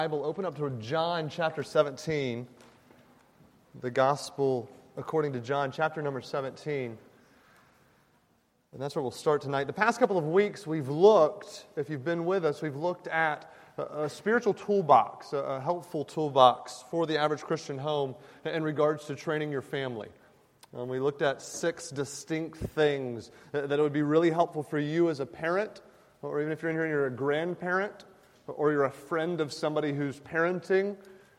Bible, open up to John chapter 17, the Gospel according to John, chapter number 17. And that's where we'll start tonight. The past couple of weeks we've looked, if you've been with us, we've looked at a spiritual toolbox, a helpful toolbox for the average Christian home in regards to training your family. We looked at 6 distinct things that it would be really helpful for you as a parent, or even if you're in here and you're a grandparent, or you're a friend of somebody who's parenting,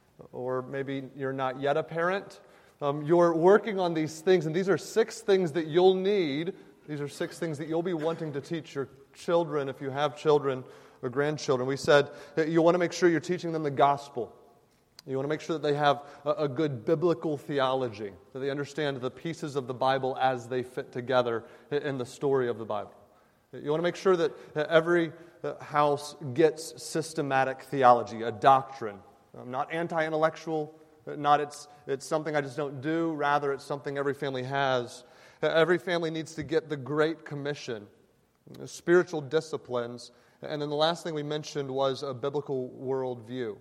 or maybe you're not yet a parent. You're working on these things, and these are 6 things that you'll need. These are 6 things that you'll be wanting to teach your children if you have children or grandchildren. We said that you want to make sure you're teaching them the gospel. You want to make sure that they have a good biblical theology, that they understand the pieces of the Bible as they fit together in the story of the Bible. You want to make sure that every house gets systematic theology, a doctrine. Not anti-intellectual, not it's something I just don't do, rather it's something every family has. Every family needs to get the Great Commission, spiritual disciplines, and then the last thing we mentioned was a biblical worldview.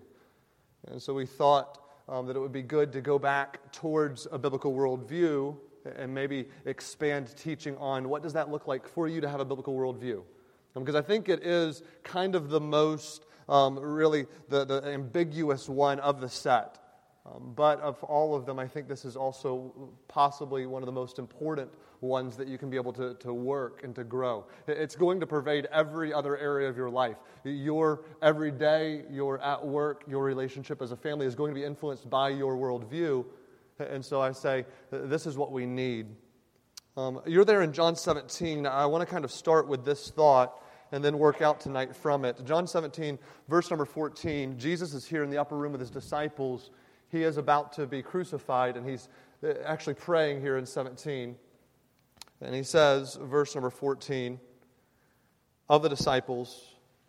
And so we thought that it would be good to go back towards a biblical worldview and maybe expand teaching on what does that look like for you to have a biblical worldview. Because I think it is kind of the most, really, the ambiguous one of the set. But of all of them, I think this is also possibly one of the most important ones that you can be able to work and to grow. It's going to pervade every other area of your life. Your everyday, your at work, your relationship as a family is going to be influenced by your worldview. And so I say, this is what we need. You're there in John 17. I want to kind of start with this thought and then work out tonight from it. John 17, verse number 14, Jesus is here in the upper room with his disciples. He is about to be crucified, and he's actually praying here in 17. And he says, verse number 14, of the disciples,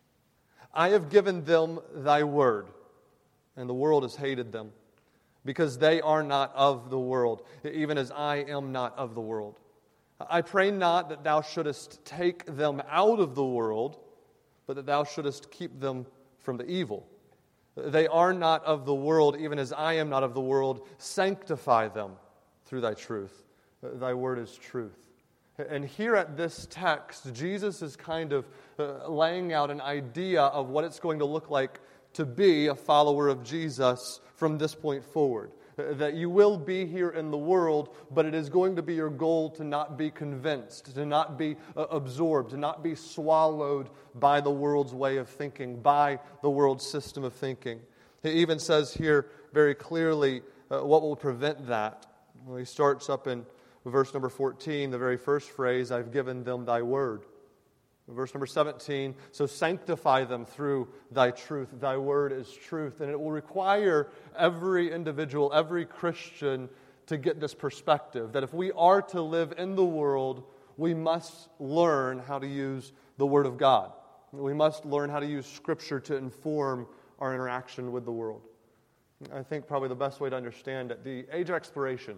I have given them thy word, and the world has hated them, because they are not of the world, even as I am not of the world. I pray not that thou shouldest take them out of the world, but that thou shouldest keep them from the evil. They are not of the world, even as I am not of the world. Sanctify them through thy truth. Thy word is truth. And here at this text, Jesus is kind of laying out an idea of what it's going to look like to be a follower of Jesus from this point forward. That you will be here in the world, but it is going to be your goal to not be convinced, to not be absorbed, to not be swallowed by the world's way of thinking, by the world's system of thinking. He even says here very clearly what will prevent that. Well, he starts up in verse number 14, the very first phrase, I've given them thy word. Verse number 17, so sanctify them through thy truth. Thy word is truth. And it will require every individual, every Christian to get this perspective, that if we are to live in the world, we must learn how to use the Word of God. We must learn how to use Scripture to inform our interaction with the world. I think probably the best way to understand it, the age of expiration,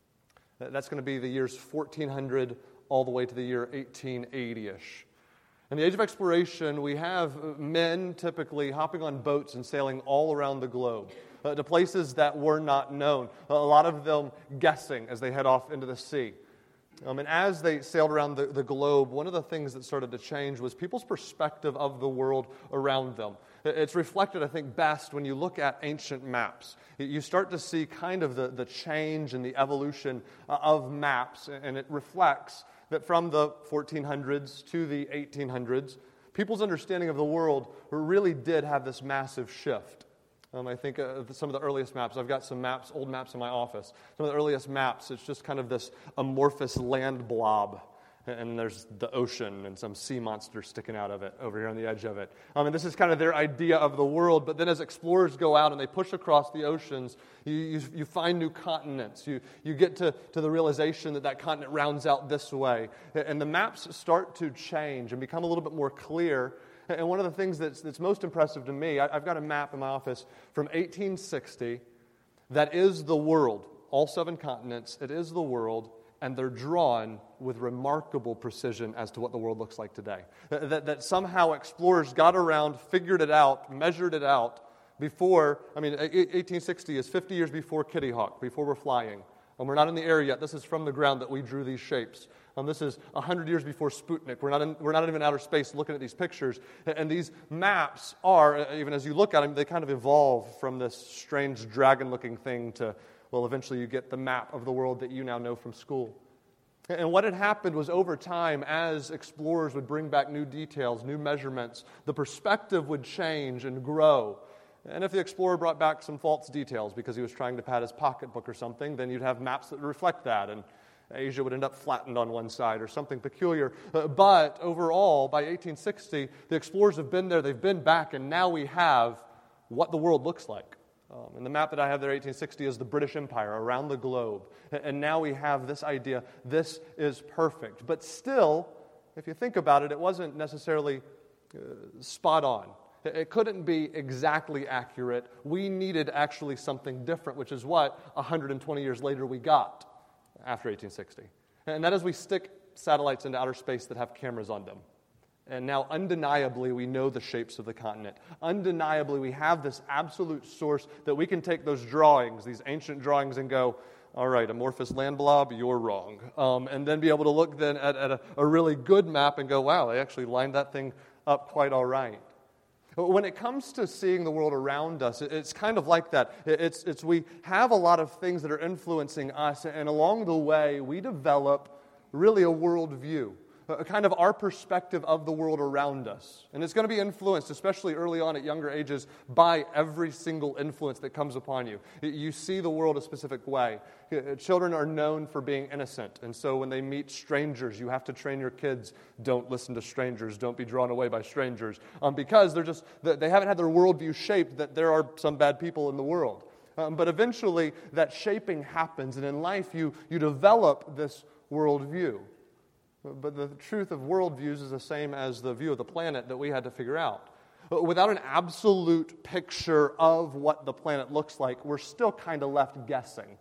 that's going to be the years 1400 all the way to the year 1880-ish. In the age of exploration, we have men typically hopping on boats and sailing all around the globe to places that were not known, a lot of them guessing as they head off into the sea. And as they sailed around the globe, one of the things that started to change was people's perspective of the world around them. It's reflected, I think, best when you look at ancient maps. You start to see kind of the change and the evolution of maps, and it reflects that from the 1400s to the 1800s, people's understanding of the world really did have this massive shift. I think some of the earliest maps, I've got some maps, old maps in my office. Some of the earliest maps, it's just kind of this amorphous land blob. And there's the ocean and some sea monster sticking out of it over here on the edge of it. And this is kind of their idea of the world. But then as explorers go out and they push across the oceans, you find new continents. You get to the realization that continent rounds out this way. And the maps start to change and become a little bit more clear. And one of the things that's most impressive to me, I've got a map in my office from 1860 that is the world. All 7 continents, it is the world. And they're drawn with remarkable precision as to what the world looks like today. That somehow explorers got around, figured it out, measured it out, before, 1860 is 50 years before Kitty Hawk, before we're flying. We're not in the air yet. This is from the ground that we drew these shapes. This is 100 years before Sputnik. We're not even in outer space looking at these pictures. And these maps are, even as you look at them, they kind of evolve from this strange dragon-looking thing to, well, eventually you get the map of the world that you now know from school. And what had happened was over time, as explorers would bring back new details, new measurements, the perspective would change and grow. And if the explorer brought back some false details because he was trying to pad his pocketbook or something, then you'd have maps that would reflect that, and Asia would end up flattened on one side or something peculiar. But overall, by 1860, the explorers have been there, they've been back, and now we have what the world looks like. And the map that I have there, 1860, is the British Empire around the globe. And now we have this idea, this is perfect. But still, if you think about it, it wasn't necessarily spot on. It couldn't be exactly accurate. We needed actually something different, which is what 120 years later we got after 1860. And that is we stick satellites into outer space that have cameras on them. And now, undeniably, we know the shapes of the continent. Undeniably, we have this absolute source that we can take those drawings, these ancient drawings, and go, all right, amorphous land blob, you're wrong. And then be able to look then at a really good map and go, wow, they actually lined that thing up quite all right. When it comes to seeing the world around us, it's kind of like that. It's we have a lot of things that are influencing us, and along the way, we develop really a worldview, a kind of our perspective of the world around us. And it's going to be influenced, especially early on at younger ages, by every single influence that comes upon you. You see the world a specific way. Children are known for being innocent, and so when they meet strangers, you have to train your kids, don't listen to strangers, don't be drawn away by strangers, because they haven't had their worldview shaped that there are some bad people in the world. But eventually, that shaping happens, and in life, you develop this worldview. But the truth of worldviews is the same as the view of the planet that we had to figure out. Without an absolute picture of what the planet looks like, we're still kind of left guessing.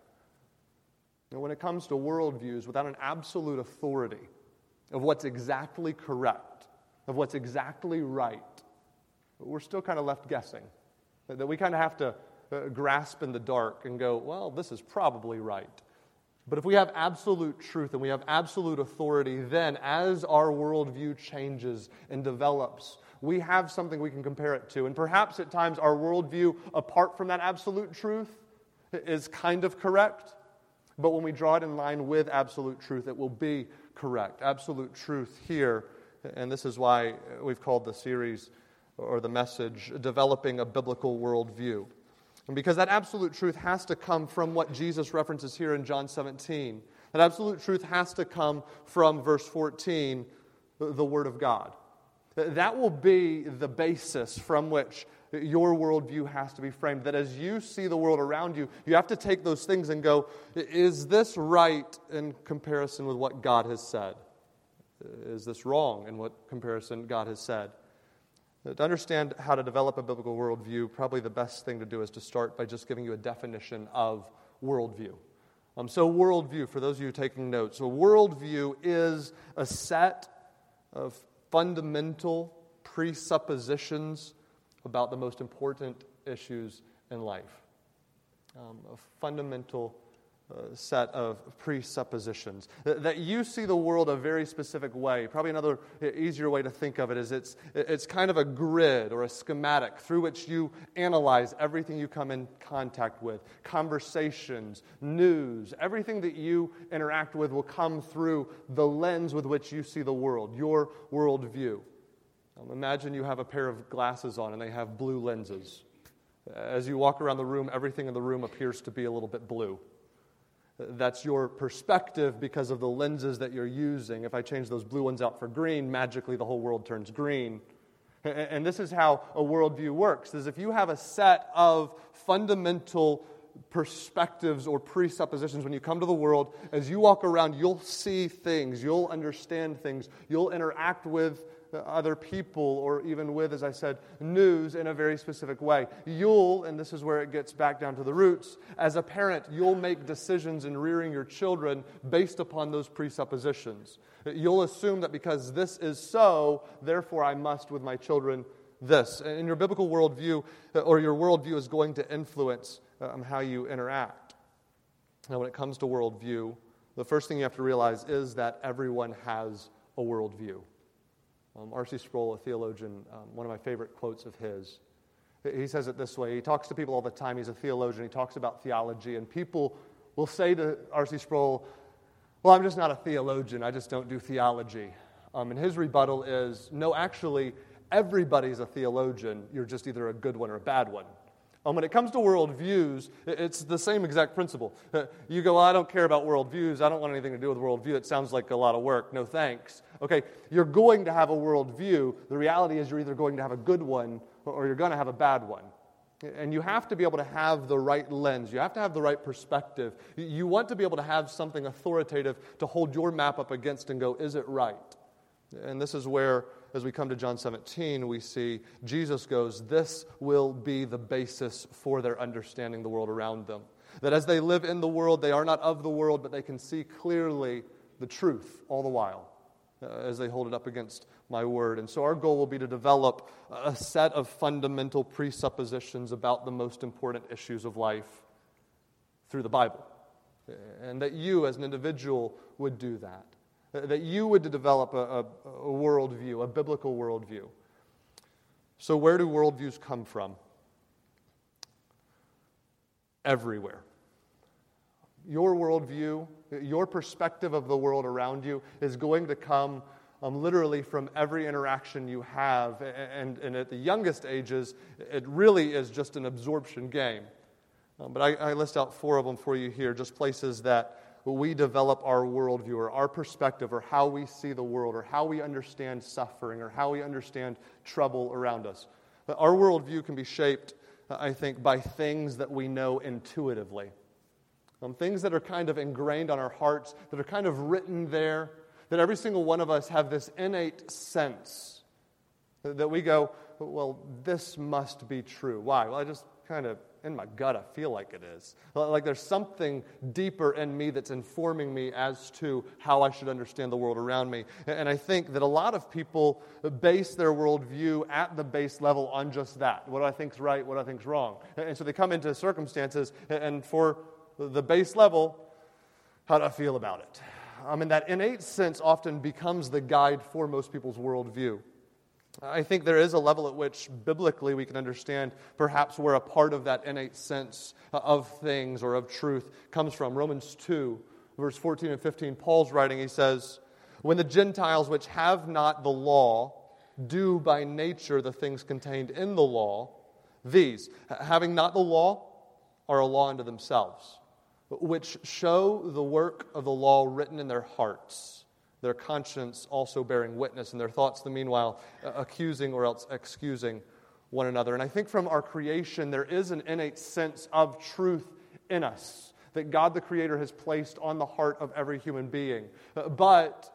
And when it comes to worldviews, without an absolute authority of what's exactly correct, of what's exactly right, we're still kind of left guessing. That we kind of have to grasp in the dark and go, well, this is probably right. But if we have absolute truth and we have absolute authority, then as our worldview changes and develops, we have something we can compare it to. And perhaps at times our worldview, apart from that absolute truth, is kind of correct. But when we draw it in line with absolute truth, it will be correct. Absolute truth here. And this is why we've called the series or the message, Developing a Biblical Worldview. And because that absolute truth has to come from what Jesus references here in John 17. That absolute truth has to come from verse 14, the Word of God. That will be the basis from which your worldview has to be framed. That as you see the world around you, you have to take those things and go, is this right in comparison with what God has said? Is this wrong in what comparison God has said? To understand how to develop a biblical worldview, probably the best thing to do is to start by just giving you a definition of worldview. So worldview, for those of you taking notes, so worldview is a set of fundamental presuppositions about the most important issues in life. A fundamental set of presuppositions. That you see the world a very specific way. Probably another easier way to think of it is it's kind of a grid or a schematic through which you analyze everything you come in contact with. Conversations, news, everything that you interact with will come through the lens with which you see the world, your worldview. Imagine you have a pair of glasses on and they have blue lenses. As you walk around the room, everything in the room appears to be a little bit blue. That's your perspective because of the lenses that you're using. If I change those blue ones out for green, magically the whole world turns green. And this is how a worldview works, is if you have a set of fundamental perspectives or presuppositions when you come to the world, as you walk around, you'll see things, you'll understand things, you'll interact with other people or even with, as I said, news in a very specific way. You'll, and this is where it gets back down to the roots, as a parent, you'll make decisions in rearing your children based upon those presuppositions. You'll assume that because this is so, therefore I must, with my children, this. And your biblical worldview, or your worldview, is going to influence how you interact. Now, when it comes to worldview, the first thing you have to realize is that everyone has a worldview. R.C. Sproul, a theologian, one of my favorite quotes of his, he says it this way. He talks to people all the time. He's a theologian. He talks about theology, and people will say to R.C. Sproul, well, I'm just not a theologian. I just don't do theology. And his rebuttal is, no, actually, everybody's a theologian. You're just either a good one or a bad one. When it comes to worldviews, it's the same exact principle. You go, well, I don't care about worldviews. I don't want anything to do with worldview. It sounds like a lot of work. No thanks. Okay, you're going to have a worldview. The reality is you're either going to have a good one or you're going to have a bad one. And you have to be able to have the right lens. You have to have the right perspective. You want to be able to have something authoritative to hold your map up against and go, is it right? And this is where, as we come to John 17, we see Jesus goes, this will be the basis for their understanding the world around them. That as they live in the world, they are not of the world, but they can see clearly the truth all the while as they hold it up against my word. And so our goal will be to develop a set of fundamental presuppositions about the most important issues of life through the Bible. And that you as an individual would do that. That you would develop a worldview, a biblical worldview. So where do worldviews come from? Everywhere. Your worldview, your perspective of the world around you is going to come literally from every interaction you have. And at the youngest ages, it really is just an absorption game. But I list out 4 of them for you here, just places that we develop our worldview or our perspective or how we see the world or how we understand suffering or how we understand trouble around us. Our worldview can be shaped, I think, by things that we know intuitively. Things that are kind of ingrained on our hearts, that are kind of written there, that every single one of us have this innate sense that we go, well, this must be true. Why? Well, I just kind of, in my gut, I feel like it is. Like there's something deeper in me that's informing me as to how I should understand the world around me. And I think that a lot of people base their worldview at the base level on just that. What I think's right, what I think's wrong. And so they come into circumstances, and for the base level, how do I feel about it? And that innate sense often becomes the guide for most people's worldview. I think there is a level at which biblically we can understand perhaps where a part of that innate sense of things or of truth comes from. Romans 2, verse 14 and 15, Paul's writing, he says, when the Gentiles which have not the law do by nature the things contained in the law, these, having not the law, are a law unto themselves, which show the work of the law written in their hearts, their conscience also bearing witness, and their thoughts the meanwhile accusing or else excusing one another. And I think from our creation there is an innate sense of truth in us that God the Creator has placed on the heart of every human being. But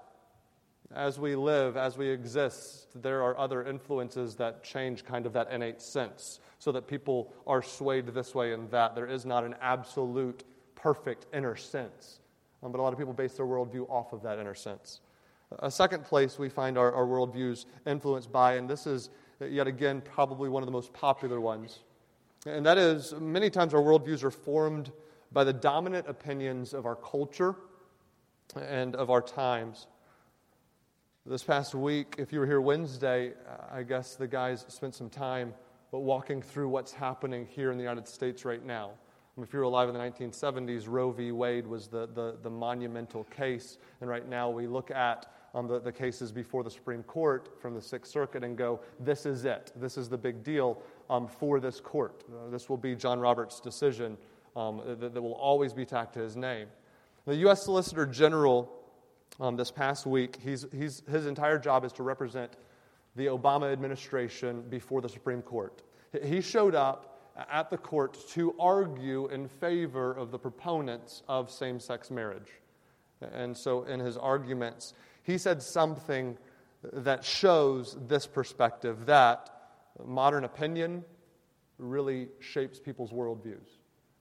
as we live, as we exist, there are other influences that change kind of that innate sense so that people are swayed this way and that. There is not an absolute perfect inner sense. But a lot of people base their worldview off of that inner sense. A second place we find our worldviews influenced by, and this is, yet again, probably one of the most popular ones, and that is, many times our worldviews are formed by the dominant opinions of our culture and of our times. This past week, if you were here Wednesday, I guess the guys spent some time walking through what's happening here in the United States right now. If you were alive in the 1970s, Roe v. Wade was the monumental case. And right now we look at the cases before the Supreme Court from the Sixth Circuit and go, this is it. This is the big deal for this court. This will be John Roberts' decision that will always be tacked to his name. The U.S. Solicitor General this past week, his entire job is to represent the Obama administration before the Supreme Court. He showed up at the court to argue in favor of the proponents of same-sex marriage. And so in his arguments, he said something that shows this perspective, that modern opinion really shapes people's worldviews.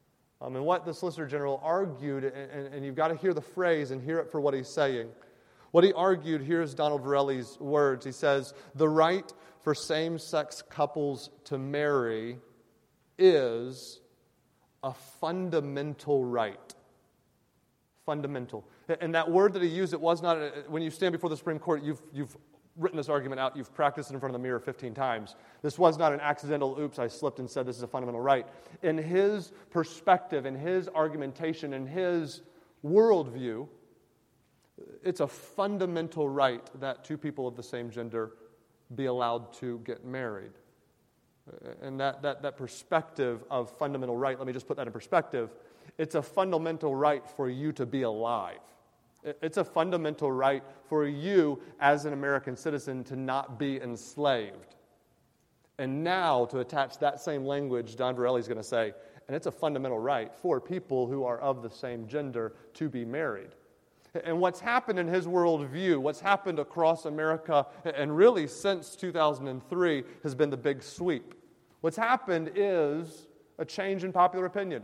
And what the Solicitor General argued, and you've got to hear the phrase and hear it for what he's saying, What he argued, here's Donald Verrelli's words. He says, the right for same-sex couples to marry is a fundamental right. Fundamental. And that word that he used, it was not, when you stand before the Supreme Court, you've written this argument out, you've practiced it in front of the mirror 15 times. This was not an accidental, oops, I slipped and said this is a fundamental right. In his perspective, in his argumentation, in his worldview, it's a fundamental right that two people of the same gender be allowed to get married. And that perspective of fundamental right, let me just put that in perspective, it's a fundamental right for you to be alive. It's a fundamental right for you as an American citizen to not be enslaved. And now, to attach that same language, Don Verrelli's going to say, and it's a fundamental right for people who are of the same gender to be married. And what's happened in his worldview, what's happened across America, and really since 2003, has been the big sweep. What's happened is a change in popular opinion.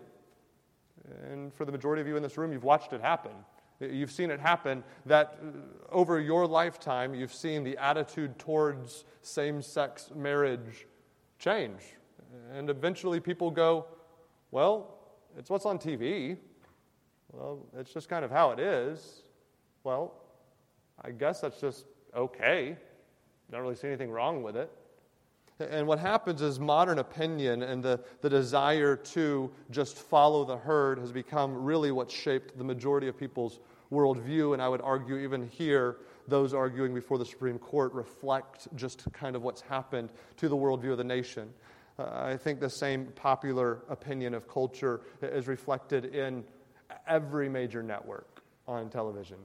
And for the majority of you in this room, you've watched it happen. You've seen it happen that over your lifetime, you've seen the attitude towards same-sex marriage change. And eventually people go, well, it's what's on TV. Well, it's just kind of how it is. Well, I guess that's just okay. Don't really see anything wrong with it. And what happens is modern opinion and the desire to just follow the herd has become really what shaped the majority of people's worldview. And I would argue even here, those arguing before the Supreme Court reflect just kind of what's happened to the worldview of the nation. I think the same popular opinion of culture is reflected in every major network on television.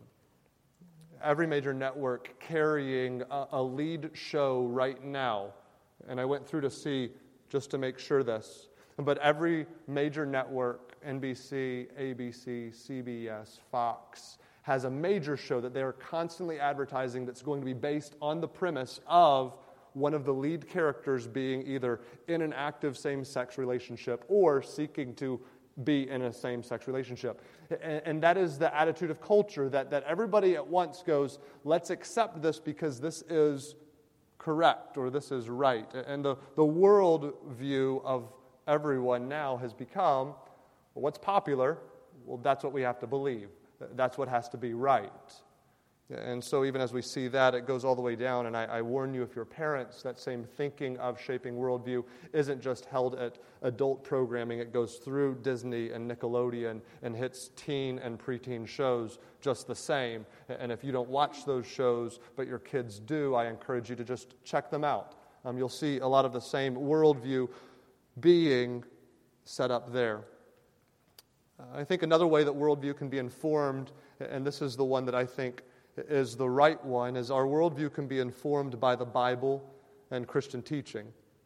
Every major network carrying a lead show right now. And I went through to see, just to make sure this, but every major network, NBC, ABC, CBS, Fox, has a major show that they are constantly advertising that's going to be based on the premise of one of the lead characters being either in an active same-sex relationship or seeking to be in a same-sex relationship. And that is the attitude of culture, that everybody at once goes, let's accept this because this is correct or this is right. And the world view of everyone now has become, well, what's popular? Well, that's what we have to believe. That's what has to be right. And so even as we see that, it goes all the way down. And I warn you, if you're parents, that same thinking of shaping worldview isn't just held at adult programming. It goes through Disney and Nickelodeon and hits teen and preteen shows just the same. And if you don't watch those shows, but your kids do, I encourage you to just check them out. You'll see a lot of the same worldview being set up there. I think another way that worldview can be informed, and this is the one that I think is the right one, is our worldview can be informed by the Bible and Christian teaching.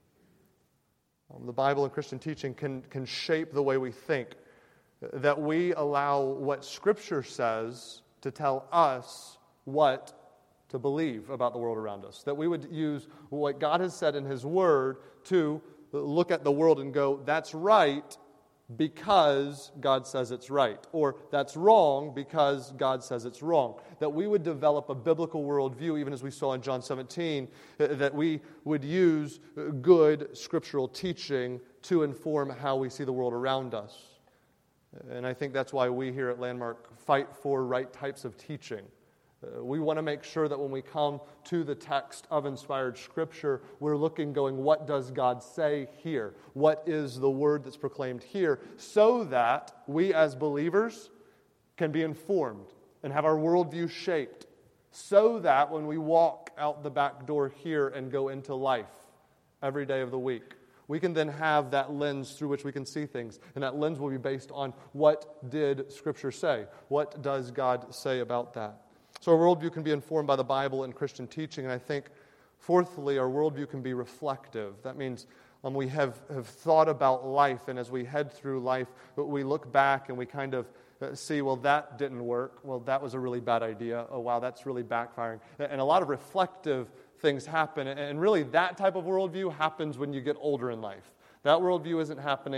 The Bible and Christian teaching can shape the way we think, that we allow what Scripture says to tell us what to believe about the world around us, that we would use what God has said in His Word to look at the world and go, that's right, because God says it's right, or that's wrong because God says it's wrong. That we would develop a biblical worldview, even as we saw in John 17, that we would use good scriptural teaching to inform how we see the world around us. And I think that's why we here at Landmark fight for right types of teaching. We want to make sure that when we come to the text of inspired Scripture, we're looking, going, what does God say here? What is the word that's proclaimed here? So that we as believers can be informed and have our worldview shaped. So that when we walk out the back door here and go into life every day of the week, we can then have that lens through which we can see things. And that lens will be based on what did Scripture say? What does God say about that? So our worldview can be informed by the Bible and Christian teaching, and I think, fourthly, our worldview can be reflective. That means we have thought about life, and as we head through life, we look back and we kind of see, well, that didn't work. Well, that was a really bad idea. Oh, wow, that's really backfiring. And a lot of reflective things happen, and really that type of worldview happens when you get older in life. That worldview isn't happening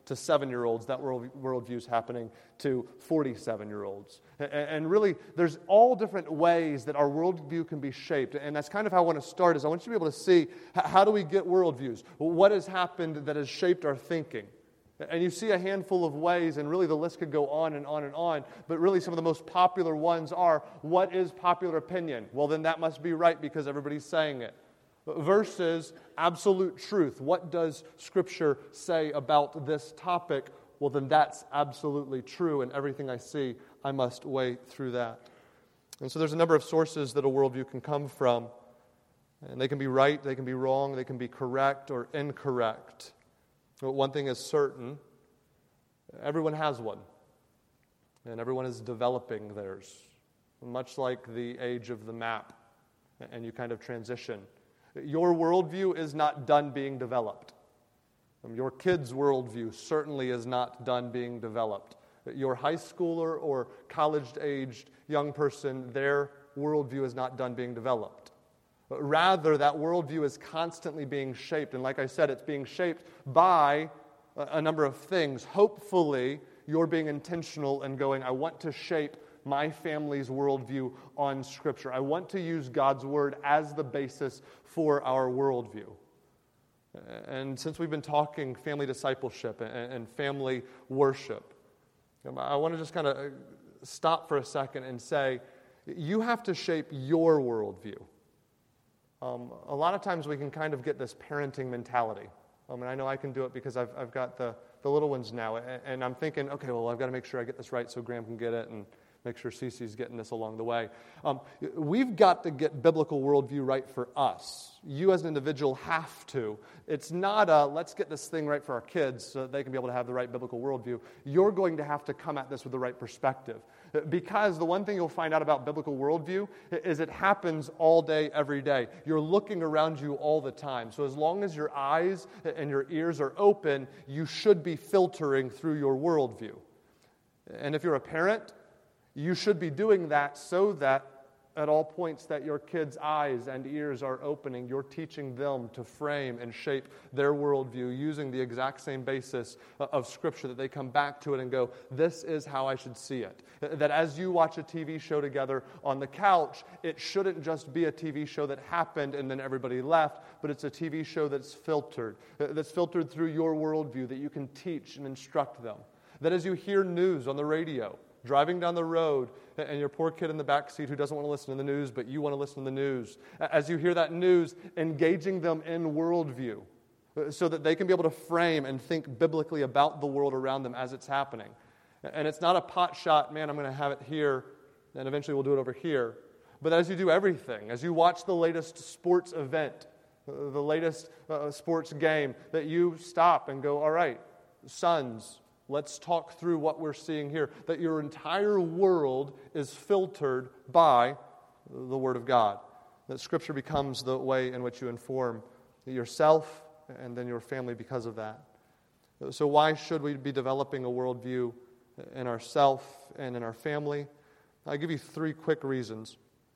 to 7-year-olds, that worldview is happening to 47-year-olds. And really, there's all different ways that our worldview can be shaped. And that's kind of how I want to start, is I want you to be able to see, how do we get worldviews? What has happened that has shaped our thinking? And you see a handful of ways, and really the list could go on and on and on, but really some of the most popular ones are, what is popular opinion? Well, then that must be right because everybody's saying it. Versus absolute truth. What does Scripture say about this topic? Well, then that's absolutely true, and everything I see, I must weigh through that. And so there's a number of sources that a worldview can come from, and they can be right, they can be wrong, they can be correct or incorrect. But one thing is certain, everyone has one, and everyone is developing theirs, much like the age of the map, and you kind of transition. Your worldview is not done being developed. Your kid's worldview certainly is not done being developed. Your high schooler or college-aged young person, their worldview is not done being developed. Rather, that worldview is constantly being shaped. And like I said, it's being shaped by a number of things. Hopefully, you're being intentional and going, I want to shape my family's worldview on Scripture. I want to use God's Word as the basis for our worldview. And since we've been talking family discipleship and family worship, I want to just kind of stop for a second and say, you have to shape your worldview. A lot of times we can kind of get this parenting mentality. And I know I can do it because I've got the little ones now, and I'm thinking, okay, well, I've got to make sure I get this right so Graham can get it, and make sure Cece's getting this along the way. We've got to get biblical worldview right for us. You as an individual have to. It's not a, let's get this thing right for our kids so that they can be able to have the right biblical worldview. You're going to have to come at this with the right perspective. Because the one thing you'll find out about biblical worldview is it happens all day, every day. You're looking around you all the time. So as long as your eyes and your ears are open, you should be filtering through your worldview. And if you're a parent, you should be doing that so that at all points that your kids' eyes and ears are opening, you're teaching them to frame and shape their worldview using the exact same basis of Scripture, that they come back to it and go, this is how I should see it. That as you watch a TV show together on the couch, it shouldn't just be a TV show that happened and then everybody left, but it's a TV show that's filtered through your worldview, that you can teach and instruct them. That as you hear news on the radio, driving down the road, and your poor kid in the back seat who doesn't want to listen to the news, but you want to listen to the news. As you hear that news, engaging them in worldview so that they can be able to frame and think biblically about the world around them as it's happening. And it's not a pot shot, man, I'm going to have it here, and eventually we'll do it over here. But as you do everything, as you watch the latest sports event, the latest sports game, that you stop and go, all right, sons, let's talk through what we're seeing here. That your entire world is filtered by the Word of God. That Scripture becomes the way in which you inform yourself and then your family because of that. So why should we be developing a worldview in ourselves and in our family? I'll give you 3 quick reasons.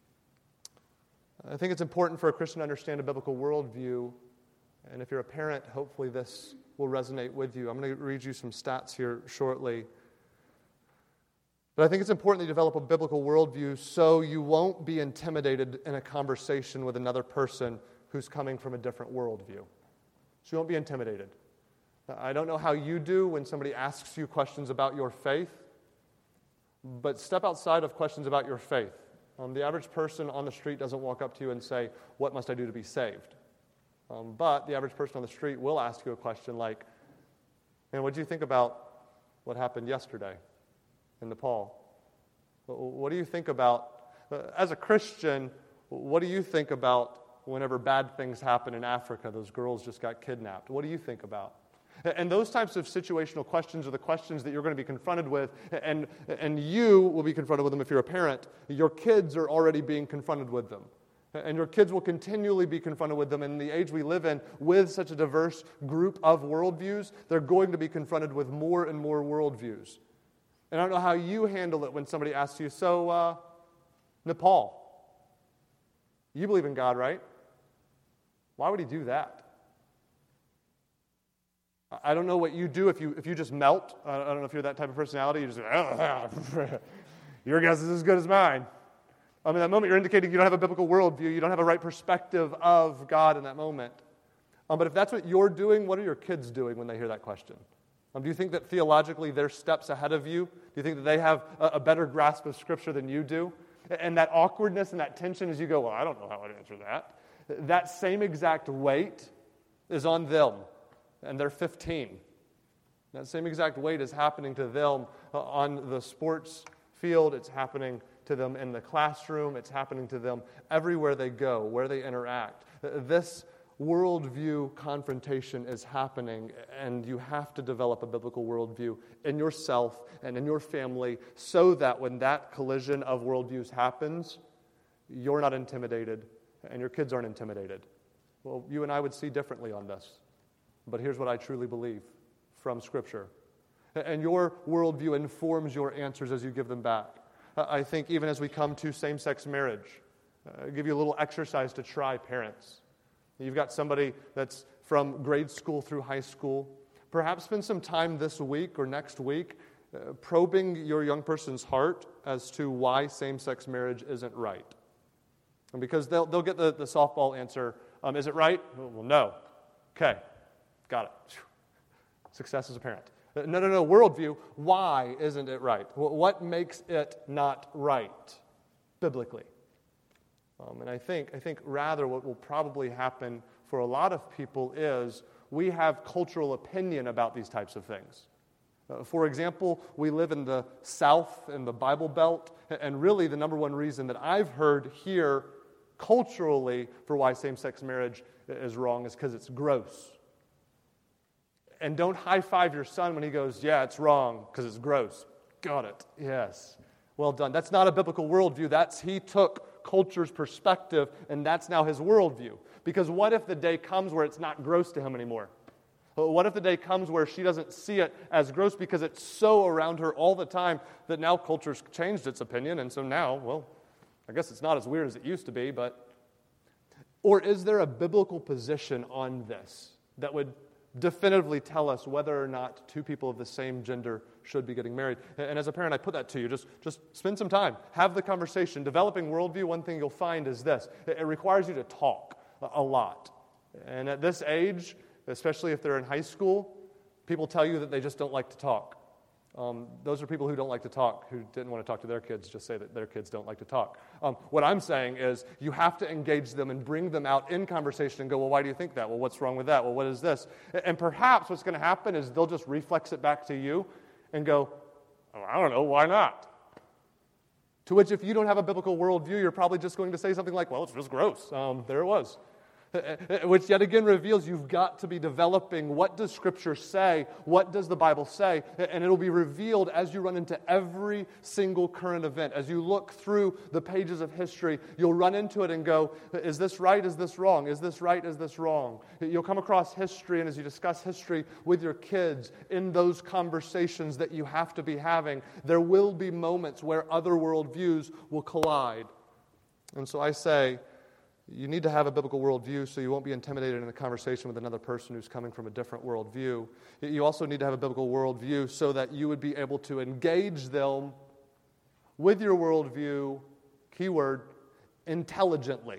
I think it's important for a Christian to understand a biblical worldview. And if you're a parent, hopefully this will resonate with you. I'm going to read you some stats here shortly. But I think it's important that you develop a biblical worldview so you won't be intimidated in a conversation with another person who's coming from a different worldview. So you won't be intimidated. I don't know how you do when somebody asks you questions about your faith, but step outside of questions about your faith. The average person on the street doesn't walk up to you and say, what must I do to be saved? But the average person on the street will ask you a question like, man, what do you think about what happened yesterday in Nepal? What do you think about, as a Christian, what do you think about whenever bad things happen in Africa? Those girls just got kidnapped. What do you think about? And those types of situational questions are the questions that you're going to be confronted with, and you will be confronted with them if you're a parent. Your kids are already being confronted with them. And your kids will continually be confronted with them. In the age we live in, with such a diverse group of worldviews, they're going to be confronted with more and more worldviews. And I don't know how you handle it when somebody asks you, so, Nepal, you believe in God, right? Why would he do that? I don't know what you do if you just melt. I don't know if you're that type of personality. You just your guess is as good as mine. I mean, that moment you're indicating you don't have a biblical worldview. You don't have a right perspective of God in that moment. But if that's what you're doing, what are your kids doing when they hear that question? Do you think that theologically they're steps ahead of you? Do you think that they have a better grasp of Scripture than you do? And that awkwardness and that tension as you go, well, I don't know how I'd answer that. That same exact weight is on them, and they're 15. That same exact weight is happening to them on the sports field. It's happening to them in the classroom. It's happening to them everywhere they go, where they interact. This worldview confrontation is happening, and you have to develop a biblical worldview in yourself and in your family so that when that collision of worldviews happens, you're not intimidated and your kids aren't intimidated. Well, you and I would see differently on this, but here's what I truly believe from Scripture. And your worldview informs your answers as you give them back. I think even as we come to same-sex marriage, I'll give you a little exercise to try, parents. You've got somebody that's from grade school through high school. Perhaps spend some time this week or next week probing your young person's heart as to why same-sex marriage isn't right. And because they'll get the softball answer, is it right? Well, no. Okay, got it. Success as a parent. No, worldview, why isn't it right? What makes it not right biblically? And I think rather what will probably happen for a lot of people is we have cultural opinion about these types of things. For example, we live in the South, in the Bible Belt, and really the number one reason that I've heard here culturally for why same-sex marriage is wrong is because it's gross. And don't high-five your son when he goes, yeah, it's wrong because it's gross. Got it. Yes. Well done. That's not a biblical worldview. He took culture's perspective, and that's now his worldview. Because what if the day comes where it's not gross to him anymore? What if the day comes where she doesn't see it as gross because it's so around her all the time that now culture's changed its opinion, and so now, well, I guess it's not as weird as it used to be, but... Or is there a biblical position on this that would definitively tell us whether or not two people of the same gender should be getting married? And as a parent, I put that to you. Just spend some time. Have the conversation. Developing worldview, one thing you'll find is this. It requires you to talk a lot. And at this age, especially if they're in high school, people tell you that they just don't like to talk. Those are people who don't like to talk, who didn't want to talk to their kids, just say that their kids don't like to talk. What I'm saying is you have to engage them and bring them out in conversation and go, well, why do you think that? Well, what's wrong with that? Well, what is this? And perhaps what's going to happen is they'll just reflex it back to you and go, oh, I don't know, why not? To which if you don't have a biblical worldview, you're probably just going to say something like, well, it's just gross. There it was. Which yet again reveals you've got to be developing what does Scripture say, what does the Bible say, and it'll be revealed as you run into every single current event. As you look through the pages of history, you'll run into it and go, is this right, is this wrong, is this right, is this wrong? You'll come across history, and as you discuss history with your kids, in those conversations that you have to be having, there will be moments where other worldviews will collide. And so I say, you need to have a biblical worldview so you won't be intimidated in a conversation with another person who's coming from a different worldview. You also need to have a biblical worldview so that you would be able to engage them with your worldview, keyword, intelligently.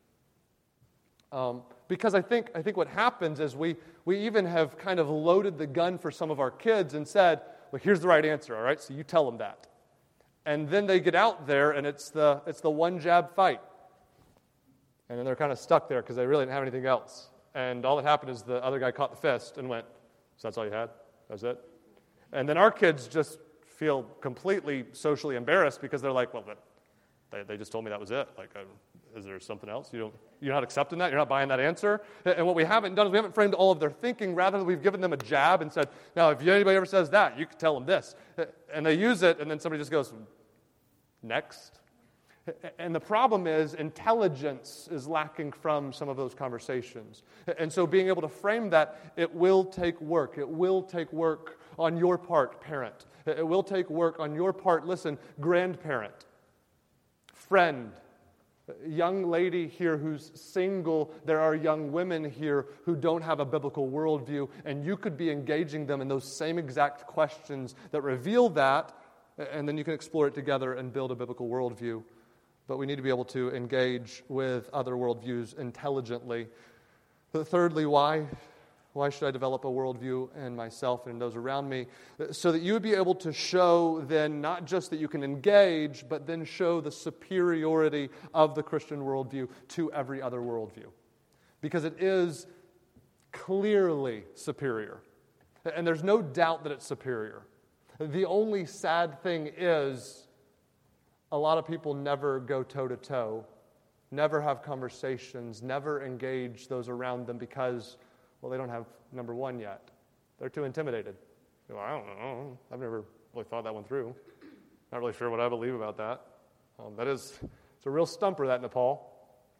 Because I think what happens is we even have kind of loaded the gun for some of our kids and said, well, here's the right answer, all right? So you tell them that. And then they get out there and it's the one jab fight. And then they're kind of stuck there because they really didn't have anything else. And all that happened is the other guy caught the fist and went, so that's all you had? That was it? And then our kids just feel completely socially embarrassed because they're like, well, they just told me that was it. Like, is there something else? You're not accepting that? You're not buying that answer? And what we haven't done is we haven't framed all of their thinking. Rather, we've given them a jab and said, now, if anybody ever says that, you can tell them this. And they use it, and then somebody just goes, next. And the problem is intelligence is lacking from some of those conversations. And so being able to frame that, it will take work. It will take work on your part, parent. It will take work on your part, listen, grandparent, friend, Young lady here who's single, there are young women here who don't have a biblical worldview, and you could be engaging them in those same exact questions that reveal that, and then you can explore it together and build a biblical worldview. But we need to be able to engage with other worldviews intelligently. But thirdly, why? Why should I develop a worldview in myself and in those around me? So that you would be able to show then not just that you can engage, but then show the superiority of the Christian worldview to every other worldview. Because it is clearly superior. And there's no doubt that it's superior. The only sad thing is a lot of people never go toe-to-toe, never have conversations, never engage those around them because, well, they don't have number one yet. They're too intimidated. Well, I don't know. I've never really thought that one through. Not really sure what I believe about that. It's a real stumper, that, Nepal.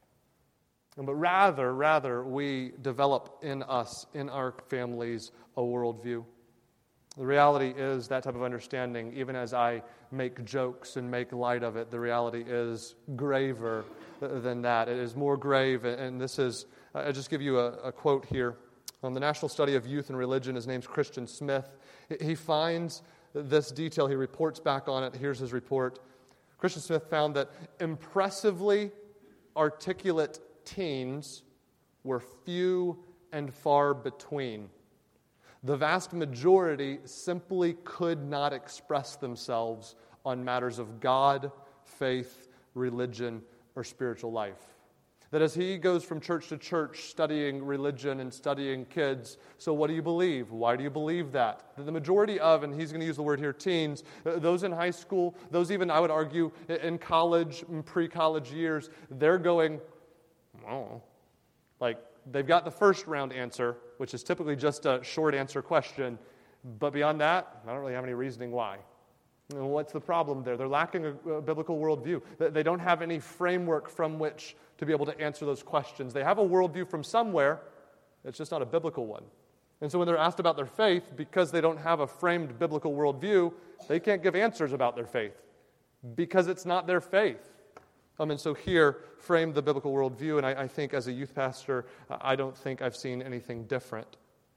But rather, we develop in us, in our families, a worldview. The reality is that type of understanding, even as I make jokes and make light of it, the reality is graver than that. It is more grave, and this is, I'll just give you a quote here. On the National Study of Youth and Religion, his name's Christian Smith. He finds this detail, he reports back on it. Here's his report. Christian Smith found that impressively articulate teens were few and far between. The vast majority simply could not express themselves on matters of God, faith, religion, or spiritual life. That as he goes from church to church studying religion and studying kids, so what do you believe? Why do you believe that? The majority of, and he's going to use the word here, teens, those in high school, those even, I would argue, in college, in pre-college years, they're going, oh, like they've got the first round answer, which is typically just a short answer question, but beyond that, I don't really have any reasoning why. And what's the problem there? They're lacking a biblical worldview. They don't have any framework from which to be able to answer those questions. They have a worldview from somewhere, it's just not a biblical one. And so when they're asked about their faith, because they don't have a framed biblical worldview, they can't give answers about their faith because it's not their faith. And so here, frame the biblical worldview, and I think as a youth pastor, I don't think I've seen anything different.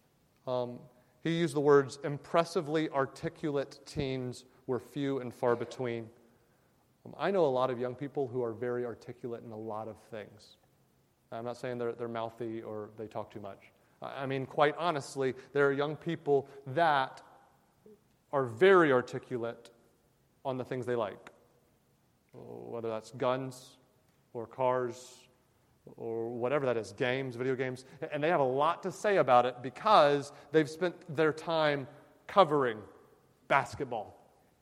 He used the words, impressively articulate teens were few and far between. I know a lot of young people who are very articulate in a lot of things. I'm not saying they're mouthy or they talk too much. I mean, quite honestly, there are young people that are very articulate on the things they like. Whether that's guns or cars or whatever that is, games, video games. And they have a lot to say about it because they've spent their time covering basketball.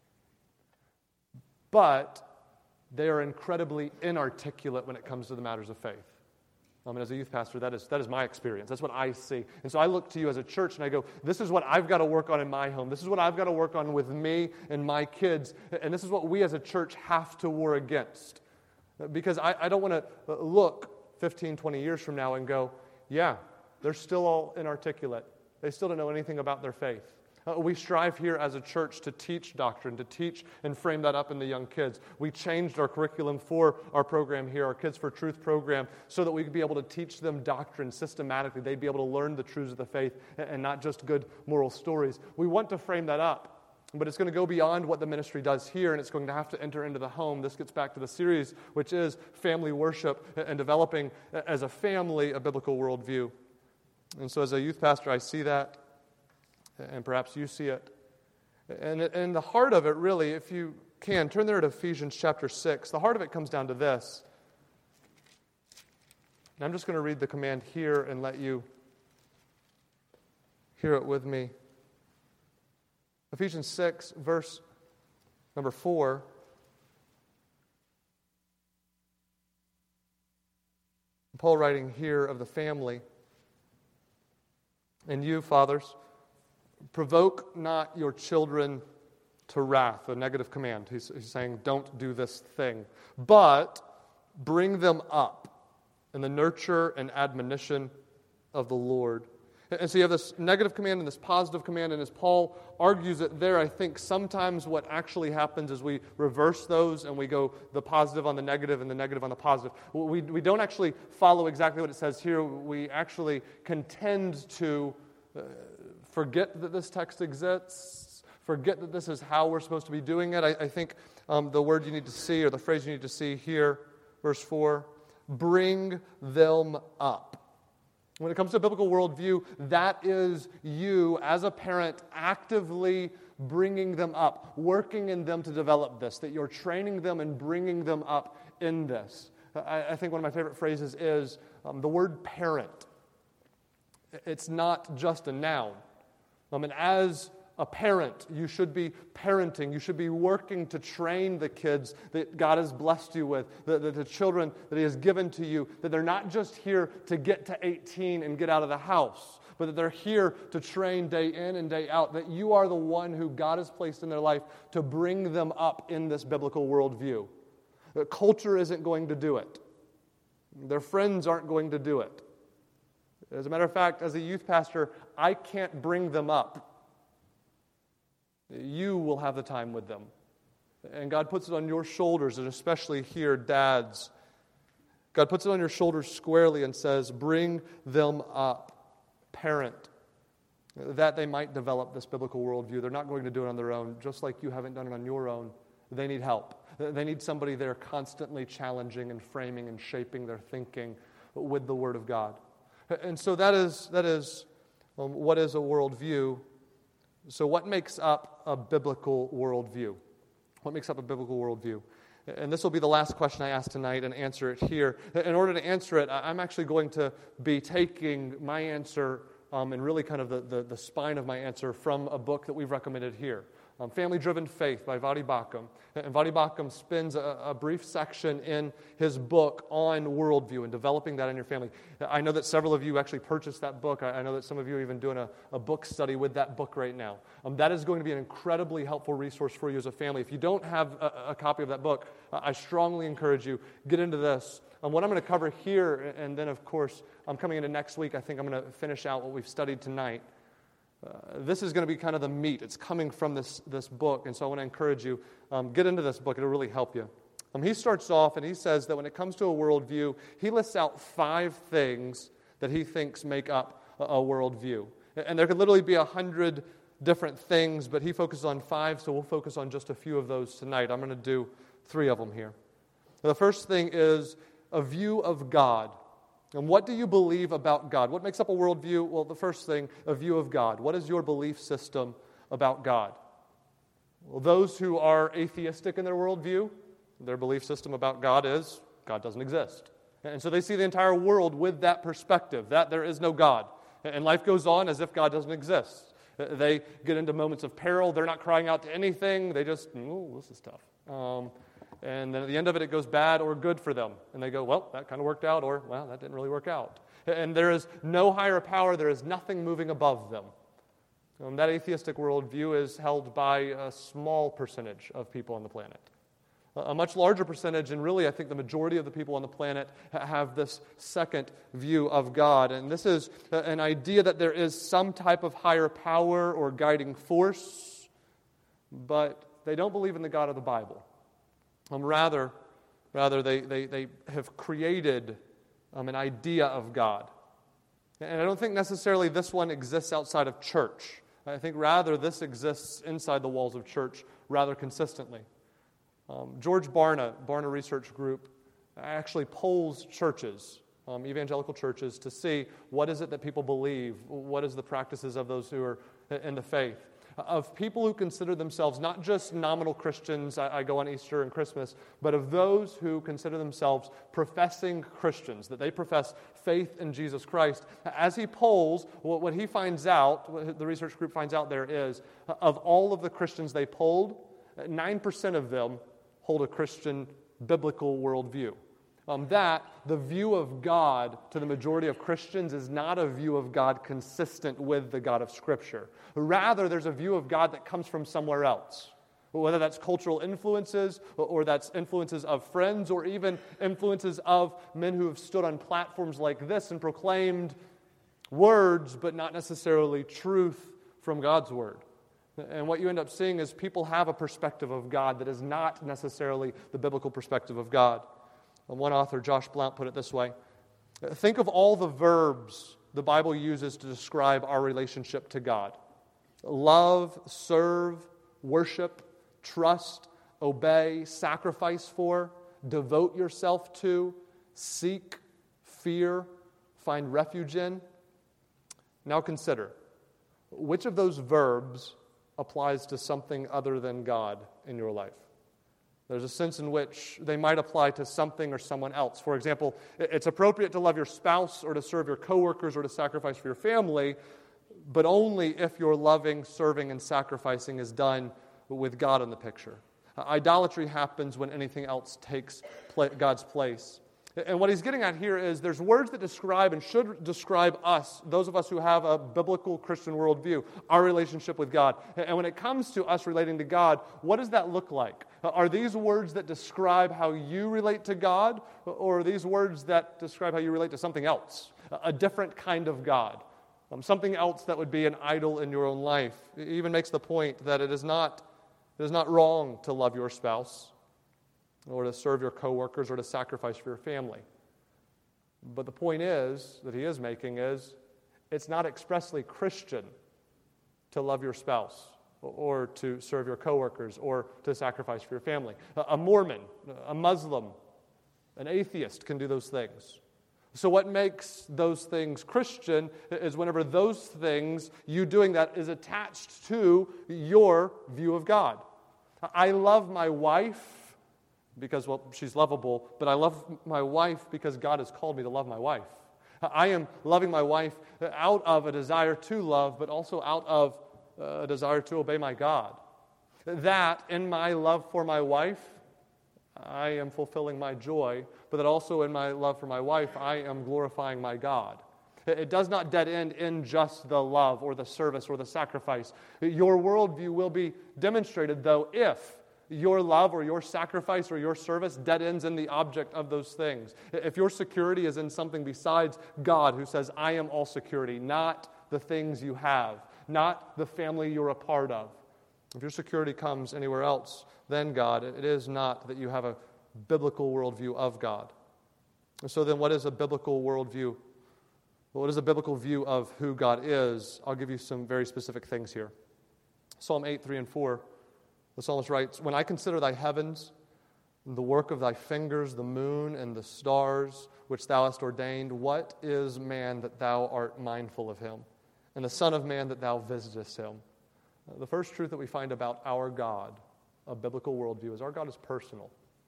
But they are incredibly inarticulate when it comes to the matters of faith. As a youth pastor, that is my experience. That's what I see. And so I look to you as a church and I go, this is what I've got to work on in my home. This is what I've got to work on with me and my kids. And this is what we as a church have to war against. Because I don't want to look 15, 20 years from now and go, yeah, they're still all inarticulate. They still don't know anything about their faith. We strive here as a church to teach doctrine, to teach and frame that up in the young kids. We changed our curriculum for our program here, our Kids for Truth program, so that we could be able to teach them doctrine systematically. They'd be able to learn the truths of the faith and not just good moral stories. We want to frame that up, but it's going to go beyond what the ministry does here, and it's going to have to enter into the home. This gets back to the series, which is family worship and developing as a family a biblical worldview. And so as a youth pastor, I see that. And perhaps you see it. And the heart of it really, if you can, turn there to Ephesians chapter 6. The heart of it comes down to this. And I'm just going to read the command here and let you hear it with me. Ephesians 6, verse number 4. Paul writing here of the family. And you, fathers, provoke not your children to wrath, a negative command. He's saying, don't do this thing. But bring them up in the nurture and admonition of the Lord. And so you have this negative command and this positive command, and as Paul argues it there, I think sometimes what actually happens is we reverse those and we go the positive on the negative and the negative on the positive. We don't actually follow exactly what it says here. We actually contend to forget that this text exists, forget that this is how we're supposed to be doing it. I think the word you need to see, or the phrase you need to see here, verse 4, bring them up. When it comes to a biblical worldview, that is you, as a parent, actively bringing them up, working in them to develop this, that you're training them and bringing them up in this. I think one of my favorite phrases is the word parent. It's not just a noun. And as a parent, you should be parenting. You should be working to train the kids that God has blessed you with, the children that He has given to you, that they're not just here to get to 18 and get out of the house, but that they're here to train day in and day out, that you are the one who God has placed in their life to bring them up in this biblical worldview. Culture isn't going to do it. Their friends aren't going to do it. As a matter of fact, as a youth pastor, I can't bring them up. You will have the time with them. And God puts it on your shoulders, and especially here, dads. God puts it on your shoulders squarely and says, bring them up, parent, that they might develop this biblical worldview. They're not going to do it on their own, just like you haven't done it on your own. They need help. They need somebody there constantly challenging and framing and shaping their thinking with the Word of God. And so that is what is a worldview. So what makes up a biblical worldview? What makes up a biblical worldview? And this will be the last question I ask tonight and answer it here. In order to answer it, I'm actually going to be taking my answer and really kind of the spine of my answer from a book that we've recommended here. Family Driven Faith by Voddie Baucham. And Voddie Baucham spends a brief section in his book on worldview and developing that in your family. I know that several of you actually purchased that book. I know that some of you are even doing a book study with that book right now. That is going to be an incredibly helpful resource for you as a family. If you don't have a copy of that book, I strongly encourage you, get into this. What I'm going to cover here, and then of course, I'm coming into next week, I think I'm going to finish out what we've studied tonight. This is going to be kind of the meat. It's coming from this book, and so I want to encourage you, get into this book. It'll really help you. He starts off, and he says that when it comes to a worldview, he lists out 5 things that he thinks make up a worldview. And there could literally be 100 different things, but he focuses on 5, so we'll focus on just a few of those tonight. I'm going to do 3 of them here. The first thing is a view of God. And what do you believe about God? What makes up a worldview? Well, the first thing, a view of God. What is your belief system about God? Well, those who are atheistic in their worldview, their belief system about God is God doesn't exist. And so they see the entire world with that perspective, that there is no God. And life goes on as if God doesn't exist. They get into moments of peril. They're not crying out to anything. They just, this is tough. And then at the end of it, it goes bad or good for them. And they go, well, that kind of worked out, or, well, that didn't really work out. And there is no higher power. There is nothing moving above them. That atheistic worldview is held by a small percentage of people on the planet. A much larger percentage, and really I think the majority of the people on the planet have this second view of God. And this is an idea that there is some type of higher power or guiding force, but they don't believe in the God of the Bible. Rather, they have created an idea of God. And I don't think necessarily this one exists outside of church. I think rather this exists inside the walls of church rather consistently. George Barna Research Group, actually polls churches, evangelical churches, to see what is it that people believe, what is the practices of those who are in the faith. Of people who consider themselves not just nominal Christians, I go on Easter and Christmas, but of those who consider themselves professing Christians, that they profess faith in Jesus Christ. As he polls, what he finds out, what the research group finds out there is, of all of the Christians they polled, 9% of them hold a Christian biblical worldview. That the view of God to the majority of Christians is not a view of God consistent with the God of Scripture. Rather, there's a view of God that comes from somewhere else. Whether that's cultural influences, or that's influences of friends, or even influences of men who have stood on platforms like this and proclaimed Words, but not necessarily truth from God's Word. And what you end up seeing is people have a perspective of God that is not necessarily the biblical perspective of God. One author, Josh Blount, put it this way: think of all the verbs the Bible uses to describe our relationship to God. Love, serve, worship, trust, obey, sacrifice for, devote yourself to, seek, fear, find refuge in. Now consider, which of those verbs applies to something other than God in your life? There's a sense in which they might apply to something or someone else. For example, it's appropriate to love your spouse or to serve your coworkers or to sacrifice for your family, but only if your loving, serving, and sacrificing is done with God in the picture. Idolatry happens when anything else takes God's place. And what he's getting at here is there's words that describe and should describe us, those of us who have a biblical Christian worldview, our relationship with God. And when it comes to us relating to God, what does that look like? Are these words that describe how you relate to God, or are these words that describe how you relate to something else, a different kind of God, something else that would be an idol in your own life? It even makes the point that it is not wrong to love your spouse, or to serve your coworkers, or to sacrifice for your family. But the point is, that he is making is, it's not expressly Christian to love your spouse, or to serve your coworkers, or to sacrifice for your family. A Mormon, a Muslim, an atheist can do those things. So what makes those things Christian is whenever those things, you doing that, is attached to your view of God. I love my wife because, well, she's lovable, but I love my wife because God has called me to love my wife. I am loving my wife out of a desire to love, but also out of a desire to obey my God. That, in my love for my wife, I am fulfilling my joy, but that also in my love for my wife, I am glorifying my God. It does not dead end in just the love or the service or the sacrifice. Your worldview will be demonstrated, though, if your love or your sacrifice or your service dead ends in the object of those things. If your security is in something besides God, who says, I am all security, not the things you have, not the family you're a part of. If your security comes anywhere else than God, it is not that you have a biblical worldview of God. And so then what is a biblical worldview? What is a biblical view of who God is? I'll give you some very specific things here. Psalm 8, 3 and 4. The psalmist writes, when I consider thy heavens, the work of thy fingers, the moon and the stars, which thou hast ordained, what is man that thou art mindful of him, and the son of man that thou visitest him? The first truth that we find about our God, a biblical worldview, is our God is personal.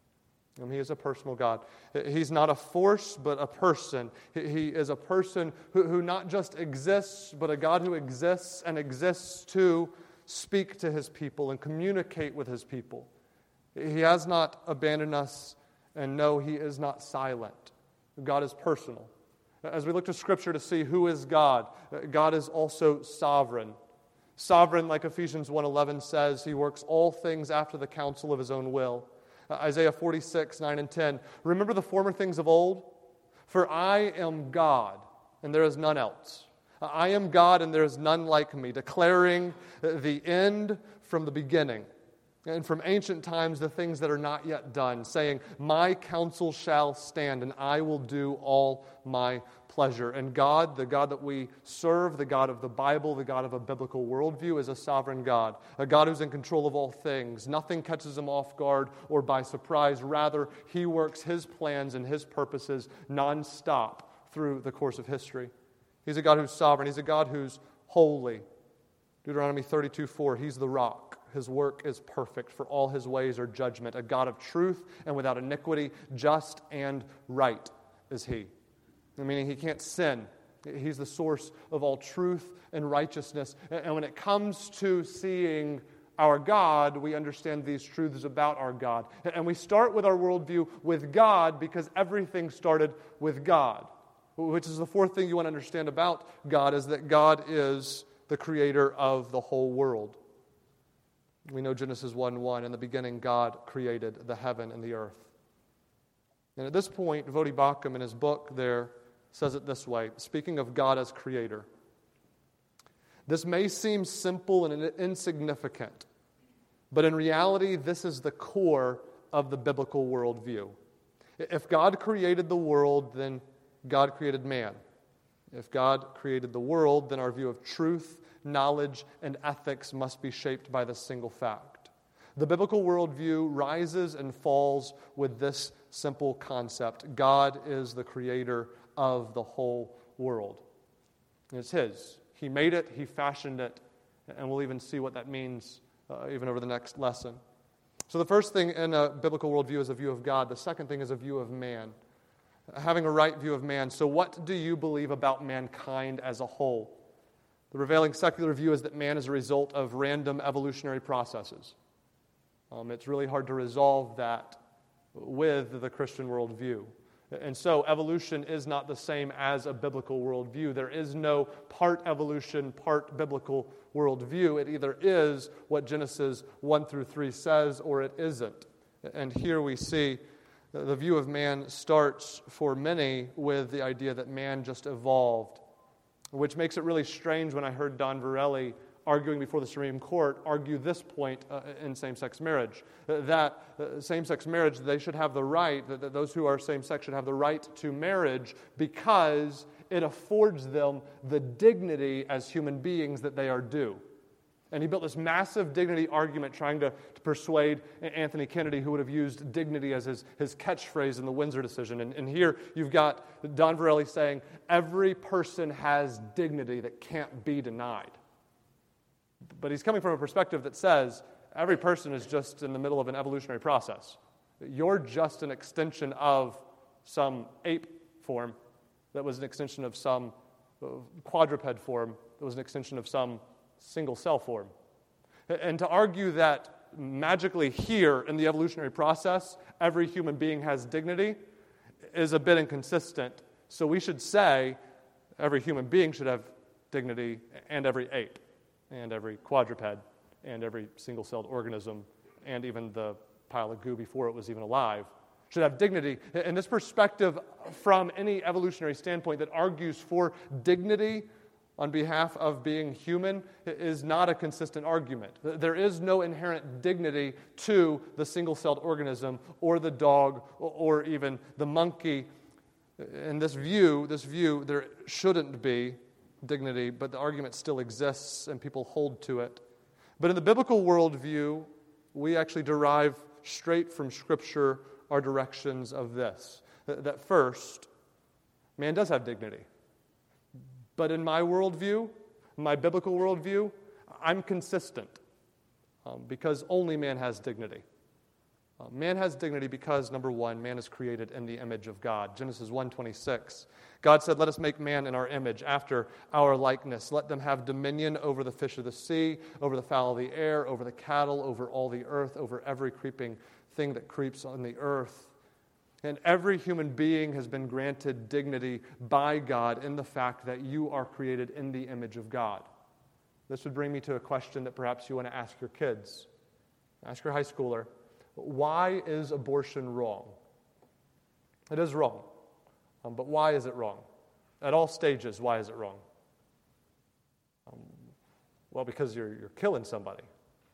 He is a personal God. He's not a force, but a person. He is a person who not just exists, but a God who exists and exists to speak to his people and communicate with his people. He has not abandoned us, and no, he is not silent. God is personal. As we look to Scripture to see who is God, God is also sovereign. Sovereign, like Ephesians 1:11 says, he works all things after the counsel of his own will. Isaiah 46, 9 and 10, remember the former things of old? For I am God, and there is none else. I am God, and there is none like me, declaring the end from the beginning, and from ancient times the things that are not yet done, saying, my counsel shall stand, and I will do all my pleasure. And God, the God that we serve, the God of the Bible, the God of a biblical worldview, is a sovereign God, a God who's in control of all things. Nothing catches him off guard or by surprise. Rather, he works his plans and his purposes nonstop through the course of history. He's a God who's sovereign. He's a God who's holy. Deuteronomy 32:4, he's the rock. His work is perfect, for all his ways are judgment. A God of truth and without iniquity, just and right is he. Meaning he can't sin. He's the source of all truth and righteousness. And when it comes to seeing our God, we understand these truths about our God. And we start with our worldview with God because everything started with God. Which is the fourth thing you want to understand about God, is that God is the creator of the whole world. We know Genesis 1:1, in the beginning God created the heaven and the earth. And at this point, Voddie Baucham in his book there says it this way, speaking of God as creator. This may seem simple and insignificant, but in reality, this is the core of the biblical worldview. If God created the world, then God created man. If God created the world, then our view of truth, knowledge, and ethics must be shaped by this single fact. The biblical worldview rises and falls with this simple concept. God is the creator of the whole world. It's His. He made it, He fashioned it, and we'll even see what that means even over the next lesson. So the first thing in a biblical worldview is a view of God. The second thing is a view of man. Having a right view of man. So what do you believe about mankind as a whole? The prevailing secular view is that man is a result of random evolutionary processes. It's really hard to resolve that with the Christian worldview. And so evolution is not the same as a biblical worldview. There is no part evolution, part biblical worldview. It either is what Genesis 1 through 3 says, or it isn't. And here we see the view of man starts for many with the idea that man just evolved, which makes it really strange when I heard Don Verrelli arguing before the Supreme Court argue this point in same-sex marriage, that same-sex marriage, they should have the right, that those who are same-sex should have the right to marriage because it affords them the dignity as human beings that they are due. And he built this massive dignity argument trying to persuade Anthony Kennedy, who would have used dignity as his catchphrase in the Windsor decision. And here you've got Don Verrelli saying, every person has dignity that can't be denied. But he's coming from a perspective that says every person is just in the middle of an evolutionary process. You're just an extension of some ape form that was an extension of some quadruped form that was an extension of some single cell form. And to argue that magically here in the evolutionary process, every human being has dignity is a bit inconsistent. So we should say every human being should have dignity, and every ape, and every quadruped, and every single-celled organism, and even the pile of goo before it was even alive, should have dignity. And this perspective from any evolutionary standpoint that argues for dignity on behalf of being human is not a consistent argument. There is no inherent dignity to the single-celled organism or the dog or even the monkey. In this view, there shouldn't be dignity, but the argument still exists and people hold to it. But in the biblical worldview, we actually derive straight from Scripture our directions of this. That first, man does have dignity. But in my worldview, my biblical worldview, I'm consistent because only man has dignity. Man has dignity because, number one, man is created in the image of God. Genesis 1:26. God said, "Let us make man in our image, after our likeness. Let them have dominion over the fish of the sea, over the fowl of the air, over the cattle, over all the earth, over every creeping thing that creeps on the earth." And every human being has been granted dignity by God in the fact that you are created in the image of God. This would bring me to a question that perhaps you want to ask your kids. Ask your high schooler, why is abortion wrong? It is wrong. But why is it wrong? At all stages, why is it wrong? Well, because you're killing somebody.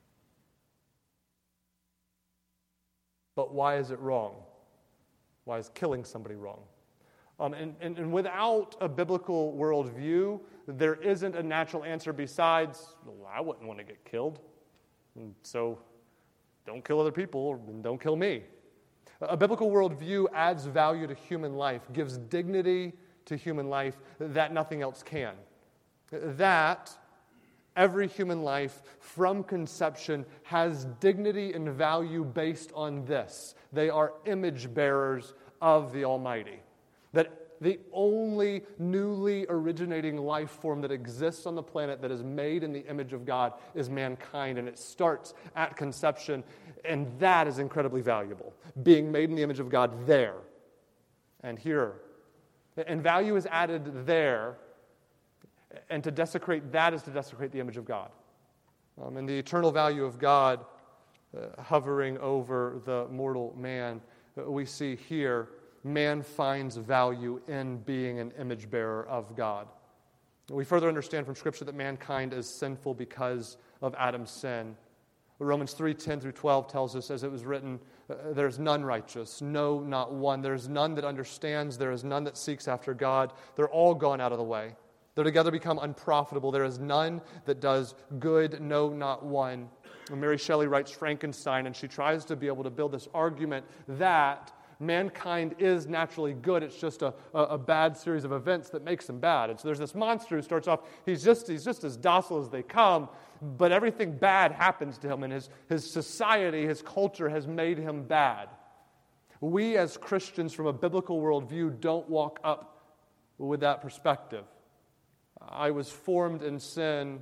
But why is it wrong? Why is killing somebody wrong? And without a biblical worldview, there isn't a natural answer besides, well, I wouldn't want to get killed. And so don't kill other people and don't kill me. A biblical worldview adds value to human life, gives dignity to human life that nothing else can. That every human life from conception has dignity and value based on this. They are image bearers of the Almighty. That the only newly originating life form that exists on the planet that is made in the image of God is mankind, and it starts at conception, and that is incredibly valuable, being made in the image of God there and here. And value is added there, and to desecrate that is to desecrate the image of God. And the eternal value of God hovering over the mortal man, we see here man finds value in being an image bearer of God. We further understand from Scripture that mankind is sinful because of Adam's sin. Romans 3:10 through 12 tells us, as it was written, there's none righteous, no, not one. There is none that understands. There is none that seeks after God. They're all gone out of the way. They're together become unprofitable. There is none that does good, no, not one. And Mary Shelley writes Frankenstein, and she tries to be able to build this argument that mankind is naturally good. It's just a bad series of events that makes him bad. And so there's this monster who starts off, he's just as docile as they come, but everything bad happens to him, and his society, his culture has made him bad. We as Christians from a biblical worldview don't walk up with that perspective. I was formed in sin.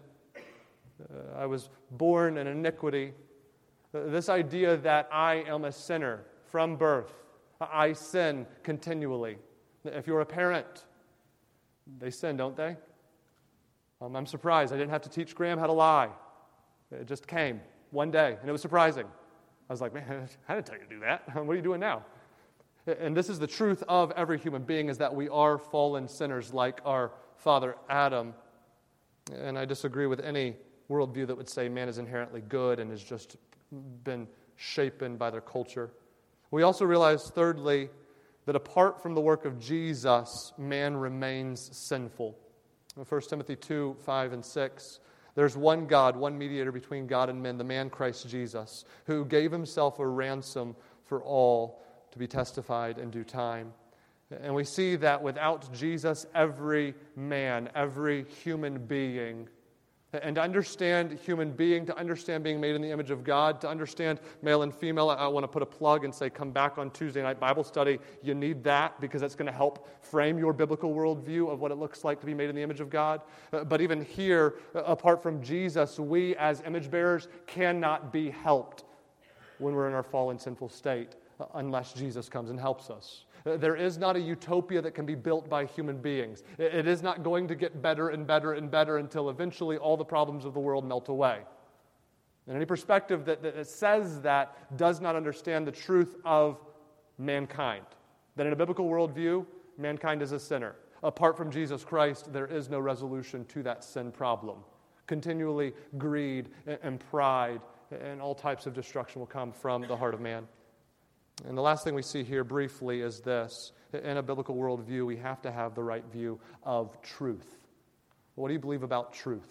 I was born in iniquity. This idea that I am a sinner from birth. I sin continually. If you're a parent, they sin, don't they? I'm surprised. I didn't have to teach Graham how to lie. It just came one day, and it was surprising. I was like, man, I didn't tell you to do that. What are you doing now? And this is the truth of every human being, is that we are fallen sinners like our father Adam. And I disagree with any worldview that would say man is inherently good and has just been shapen by their culture. We also realize, thirdly, that apart from the work of Jesus, man remains sinful. In 1 Timothy 2, 5, and 6, there's one God, one mediator between God and men, the man Christ Jesus, who gave himself a ransom for all to be testified in due time. And we see that without Jesus, every man, every human being, and to understand human being, to understand being made in the image of God, to understand male and female, I want to put a plug and say, come back on Tuesday night Bible study. You need that because that's going to help frame your biblical worldview of what it looks like to be made in the image of God. But even here, apart from Jesus, we as image bearers cannot be helped when we're in our fallen, sinful state unless Jesus comes and helps us. There is not a utopia that can be built by human beings. It is not going to get better and better and better until eventually all the problems of the world melt away. And any perspective that says that does not understand the truth of mankind. That in a biblical worldview, mankind is a sinner. Apart from Jesus Christ, there is no resolution to that sin problem. Continually greed and pride and all types of destruction will come from the heart of man. And the last thing we see here briefly is this. In a biblical worldview, we have to have the right view of truth. What do you believe about truth?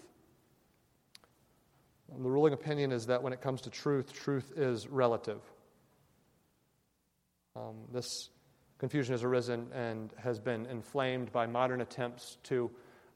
And the ruling opinion is that when it comes to truth, truth is relative. This confusion has arisen and has been inflamed by modern attempts to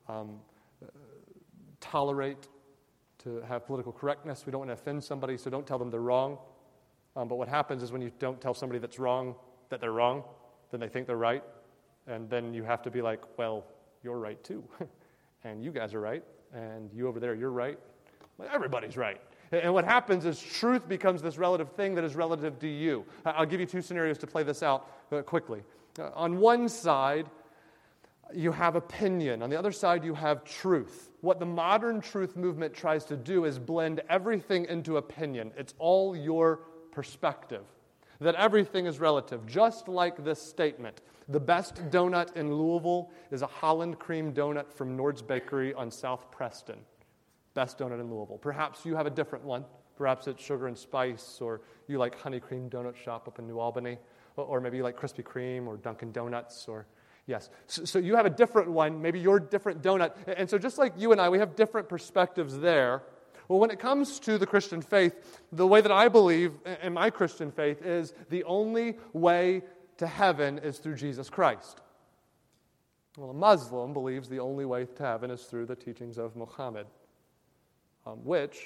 tolerate, to have political correctness. We don't want to offend somebody, so don't tell them they're wrong. But what happens is when you don't tell somebody that's wrong that they're wrong, then they think they're right. And then you have to be like, well, you're right too. And you guys are right. And you over there, you're right. Well, everybody's right. And what happens is truth becomes this relative thing that is relative to you. I'll give you two scenarios to play this out quickly. On one side, you have opinion. On the other side, you have truth. What the modern truth movement tries to do is blend everything into opinion. It's all your perspective, that everything is relative, just like this statement. The best donut in Louisville is a Holland cream donut from Nord's Bakery on South Preston. Best donut in Louisville. Perhaps you have a different one. Perhaps it's Sugar and Spice, or you like Honey Cream Donut Shop up in New Albany, or maybe you like Krispy Kreme or Dunkin' Donuts, or yes. So you have a different one, maybe your different donut. And so just like you and I, we have different perspectives there. Well, when it comes to the Christian faith, the way that I believe in my Christian faith is the only way to heaven is through Jesus Christ. Well, a Muslim believes the only way to heaven is through the teachings of Muhammad, which,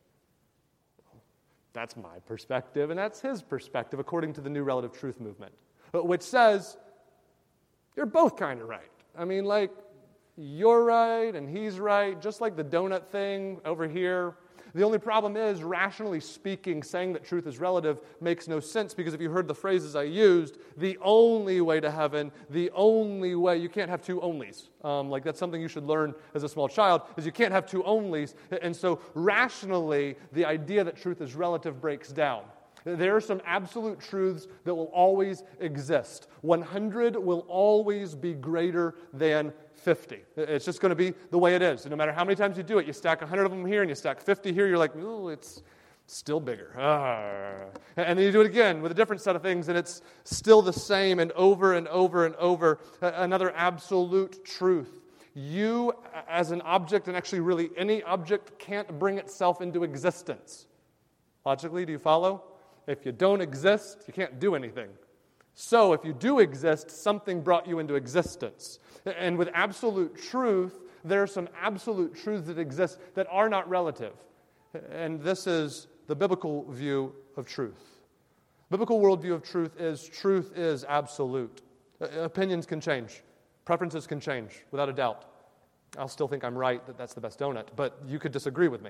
that's my perspective, and that's his perspective, according to the New Relative Truth movement, which says, you're both kind of right. I mean, like, you're right and he's right, just like the donut thing over here. The only problem is, rationally speaking, saying that truth is relative makes no sense, because if you heard the phrases I used, the only way to heaven, the only way, you can't have two onlys. Like that's something you should learn as a small child, is you can't have two onlys. And so rationally, the idea that truth is relative breaks down. There are some absolute truths that will always exist. 100 will always be greater than 50. It's just going to be the way it is. And no matter how many times you do it, you stack 100 of them here and you stack 50 here, you're like, ooh, it's still bigger. And then you do it again with a different set of things, and it's still the same, and over and over and over. Another absolute truth. You, as an object, and actually really any object, can't bring itself into existence. Logically, do you follow? If you don't exist, you can't do anything. So if you do exist, something brought you into existence. And with absolute truth, there are some absolute truths that exist that are not relative. And this is the biblical view of truth. Biblical worldview of truth is absolute. Opinions can change. Preferences can change, without a doubt. I'll still think I'm right that that's the best donut, but you could disagree with me.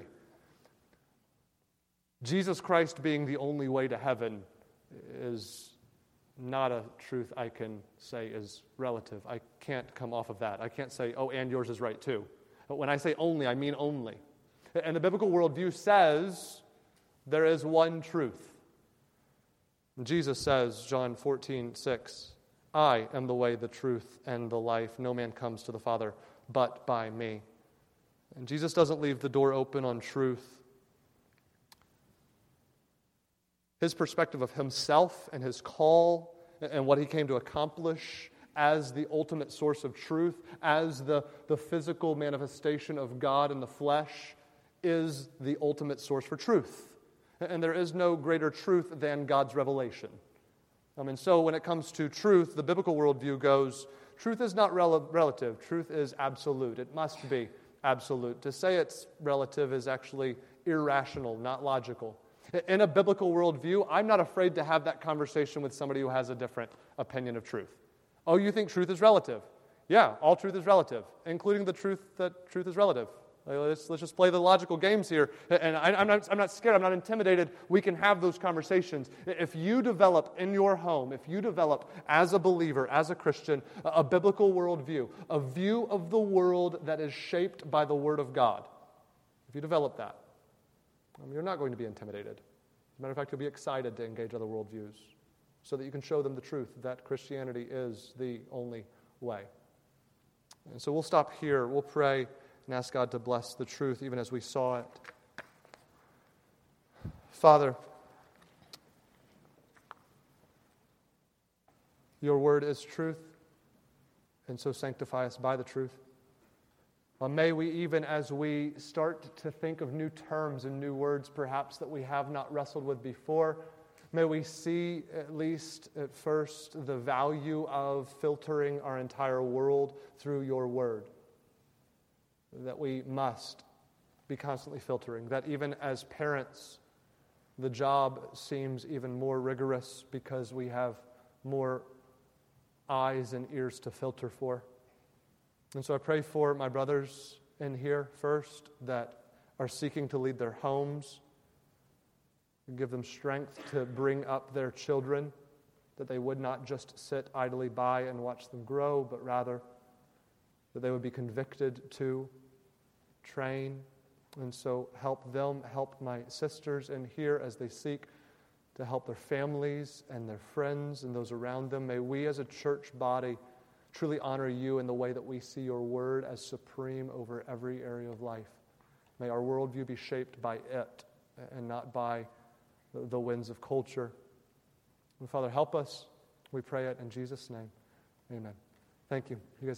Jesus Christ being the only way to heaven is not a truth I can say is relative. I can't come off of that. I can't say, oh, and yours is right too. But when I say only, I mean only. And the biblical worldview says there is one truth. Jesus says, John 14:6, I am the way, the truth, and the life. No man comes to the Father but by me. And Jesus doesn't leave the door open on truth. His perspective of himself and his call and what he came to accomplish as the ultimate source of truth, as the physical manifestation of God in the flesh, is the ultimate source for truth. And there is no greater truth than God's revelation. And so when it comes to truth, the biblical worldview goes, truth is not relative. Truth is absolute. It must be absolute. To say it's relative is actually irrational, not logical. In a biblical worldview, I'm not afraid to have that conversation with somebody who has a different opinion of truth. Oh, you think truth is relative? Yeah, all truth is relative, including the truth that truth is relative. Let's just play the logical games here. And I'm not scared. I'm not intimidated. We can have those conversations. If you develop in your home, if you develop as a believer, as a Christian, a biblical worldview, a view of the world that is shaped by the Word of God, if you develop that, you're not going to be intimidated. As a matter of fact, you'll be excited to engage other worldviews so that you can show them the truth that Christianity is the only way. And so we'll stop here. We'll pray and ask God to bless the truth even as we saw it. Father, your word is truth, and so sanctify us by the truth. May we, even as we start to think of new terms and new words perhaps that we have not wrestled with before, may we see, at least at first, the value of filtering our entire world through your word. That we must be constantly filtering. That even as parents, the job seems even more rigorous because we have more eyes and ears to filter for. And so I pray for my brothers in here first that are seeking to lead their homes. Give them strength to bring up their children, that they would not just sit idly by and watch them grow, but rather that they would be convicted to train. And so help them, help my sisters in here as they seek to help their families and their friends and those around them. May we as a church body truly honor you in the way that we see your word as supreme over every area of life. May our worldview be shaped by it and not by the winds of culture. And Father, help us. We pray it in Jesus' name. Amen. Thank you. You guys